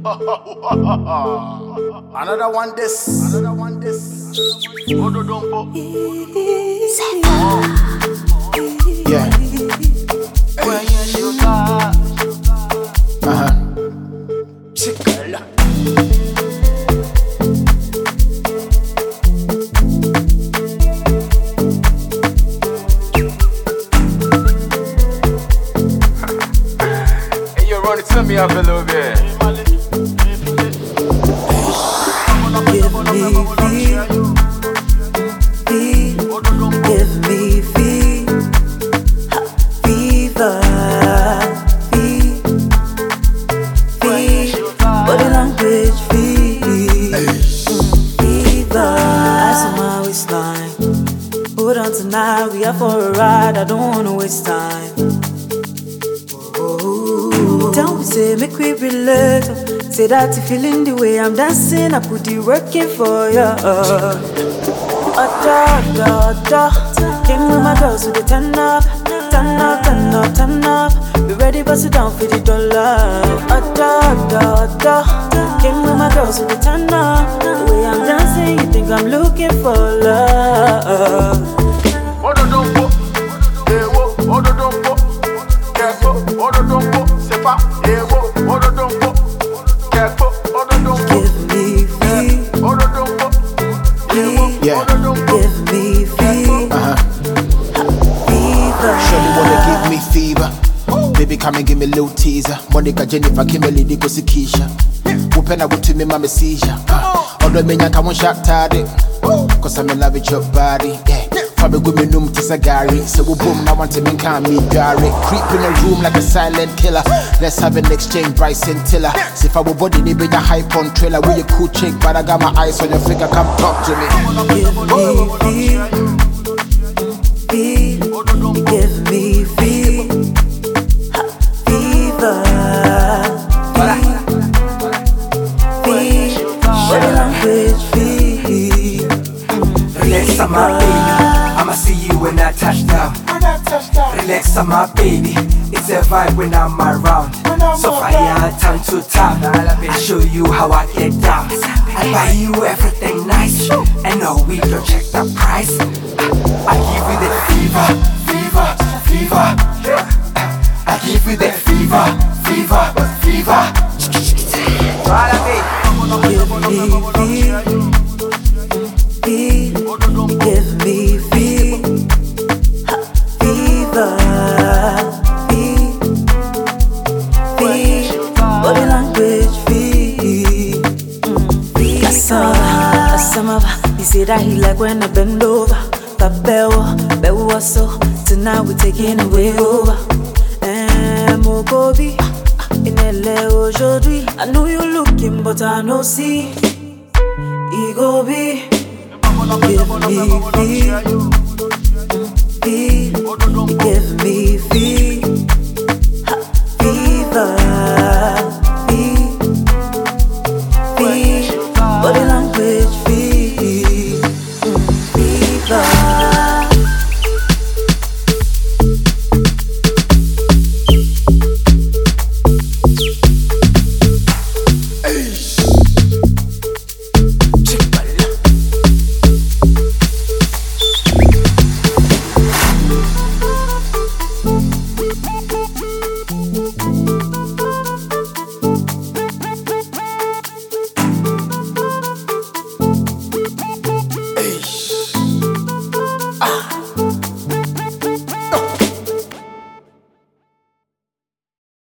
Another one this. Yeah. Chickala. Hey, you run it to me up a little bit. Give me fever, body language fever. Eyes on my waistline. Hold on tonight, we are for a ride. I don't wanna waste time. Don't say make we relate. Say that you feeling the way I'm dancing, I put the working for you. Came with my girls with the turn up. Be ready, bust it down for the dollar. Came with my girls with the turn up. The way I'm dancing, you think I'm looking for love. Surely wanna give me fever. Baby, come and give me a little teaser. Monica, Jennifer, Kimberly, Digo, Sikisha. Open up to me, mama seizure. Although me, I can't shut tardy. Cause I'm in love with your body. Yeah. Fabi go me num tisa Gary. So we boom, now want to me can me Gary. Creep in a room like a silent killer. Let's have an exchange, Bryson Tiller. See if I will body, they be a hype on trailer. We a cool chick, but I got my eyes on your figure. Come talk to me. Give me fever. Body language Relax, I'm my baby. I'ma see you when I touch down. Relax, I'm my baby. It's a vibe when I'm around. So fire, time to time. I show you how I get down. I buy you everything nice, and no, we don't check the price. I give you the fever. I give you the fever. Give me fever. Body language he said that he like when I bend over. Bewo so tonight we taking away over. Mokobi in LA aujourd'hui. I know you looking but I know see. Ego be. Give me feel.